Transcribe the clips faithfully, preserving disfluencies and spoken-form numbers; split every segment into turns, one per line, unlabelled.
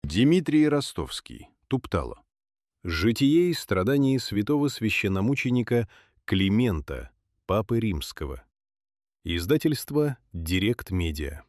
Дмитрий Ростовский. Туптало. Житие и страдания святого священномученика Климента, Папы Римского. Издательство «Директ Медиа».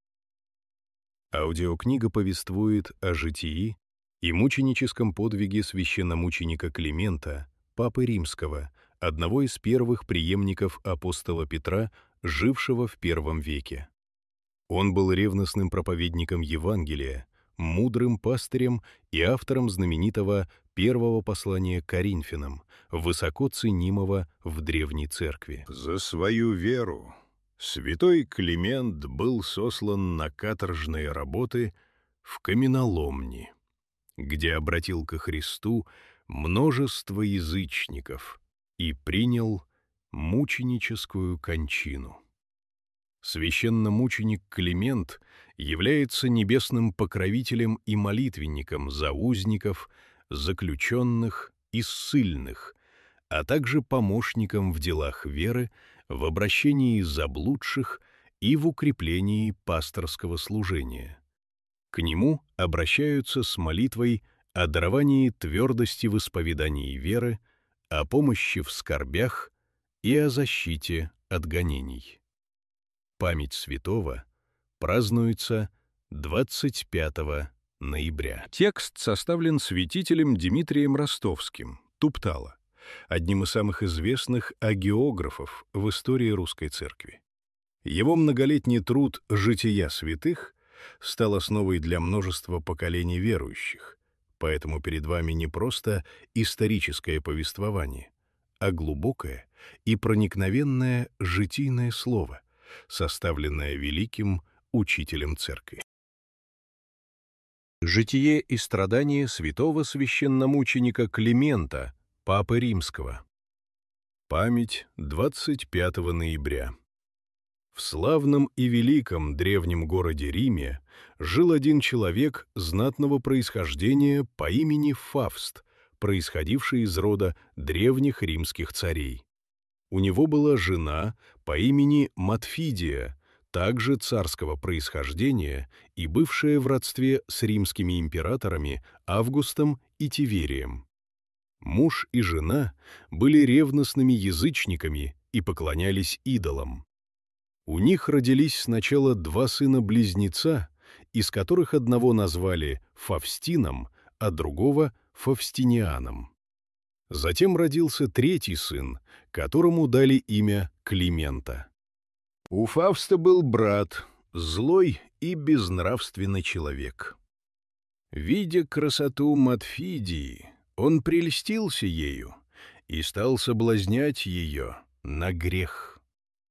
Аудиокнига повествует о житии и мученическом подвиге священномученика Климента, Папы Римского, одного из первых преемников апостола Петра, жившего в первом веке. Он был ревностным проповедником Евангелия, мудрым пастырем и автором знаменитого первого послания к Коринфянам, высоко ценимого в Древней Церкви.
За свою веру святой Климент был сослан на каторжные работы в каменоломни, где обратил ко Христу множество язычников и принял мученическую кончину. Священномученик Климент является небесным покровителем и молитвенником за узников, заключенных и ссыльных, а также помощником в делах веры, в обращении заблудших и в укреплении пасторского служения. К нему обращаются с молитвой о даровании твердости в исповедании веры, о помощи в скорбях и о защите от гонений. Память святого празднуется двадцать пятого ноября. Текст составлен святителем Дмитрием Ростовским, Туптало, одним из самых известных агеографов в истории русской церкви. Его многолетний труд «Жития святых» стал основой для множества поколений верующих, поэтому перед вами не просто историческое повествование, а глубокое и проникновенное житийное слово, составленное великим учителем церкви. Житие и страдания святого священномученика Климента, Папы Римского. Память двадцать пятого ноября. В славном и великом древнем городе Риме жил один человек знатного происхождения по имени Фавст, происходивший из рода древних римских царей. У него была жена по имени Матфидия, также царского происхождения и бывшая в родстве с римскими императорами Августом и Тиверием. Муж и жена были ревностными язычниками и поклонялись идолам. У них родились сначала два сына-близнеца, из которых одного назвали Фавстином, а другого — Фавстинианом. Затем родился третий сын, которому дали имя Климента. У Фавста был брат, злой и безнравственный человек. Видя красоту Матфидии, он прельстился ею и стал соблазнять ее на грех.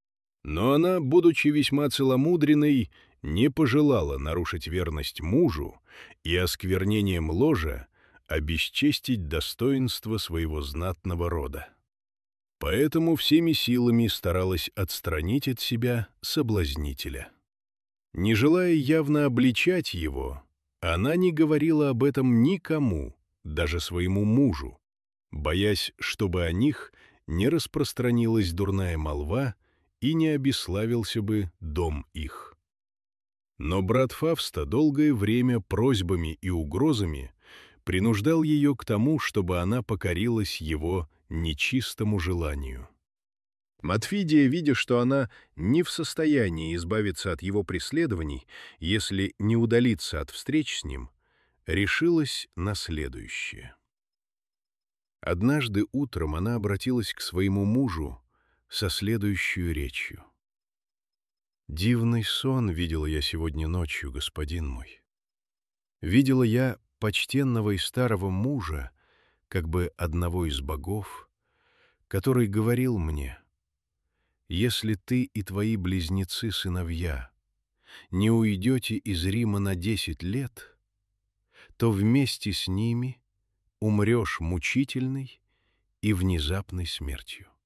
Но она, будучи весьма целомудренной, не пожелала нарушить верность мужу и осквернением ложа обесчестить достоинство своего знатного рода. Поэтому всеми силами старалась отстранить от себя соблазнителя. Не желая явно обличать его, она не говорила об этом никому, даже своему мужу, боясь, чтобы о них не распространилась дурная молва и не обесславился бы дом их. Но брат Фавста долгое время просьбами и угрозами принуждал ее к тому, чтобы она покорилась его нечистому желанию. Матфидия, видя, что она не в состоянии избавиться от его преследований, если не удалиться от встреч с ним, решилась на следующее. Однажды утром она обратилась к своему мужу со следующей речью. «Дивный сон видела я сегодня ночью, господин мой. Видела я почтенного и старого мужа, как бы одного из богов, который говорил мне: «Если ты и твои близнецы-сыновья не уйдете из Рима на десять лет, то вместе с ними умрешь мучительной и внезапной смертью».